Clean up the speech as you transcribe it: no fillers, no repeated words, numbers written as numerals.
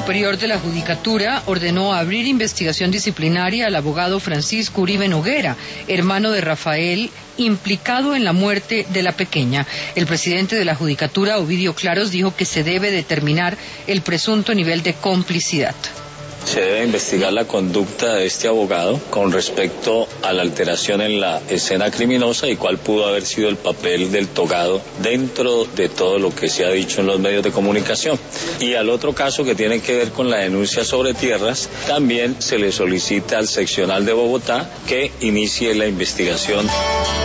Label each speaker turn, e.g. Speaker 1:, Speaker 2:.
Speaker 1: Superior de la Judicatura ordenó abrir investigación disciplinaria al abogado Francisco Uribe Noguera, hermano de Rafael, implicado en la muerte de la pequeña. El presidente de la Judicatura, Ovidio Claros, dijo que se debe determinar el presunto nivel de complicidad.
Speaker 2: Se debe investigar la conducta de este abogado con respecto a la alteración en la escena criminosa y cuál pudo haber sido el papel del togado dentro de todo lo que se ha dicho en los medios de comunicación. Y al otro caso que tiene que ver con la denuncia sobre tierras, también se le solicita al seccional de Bogotá que inicie la investigación.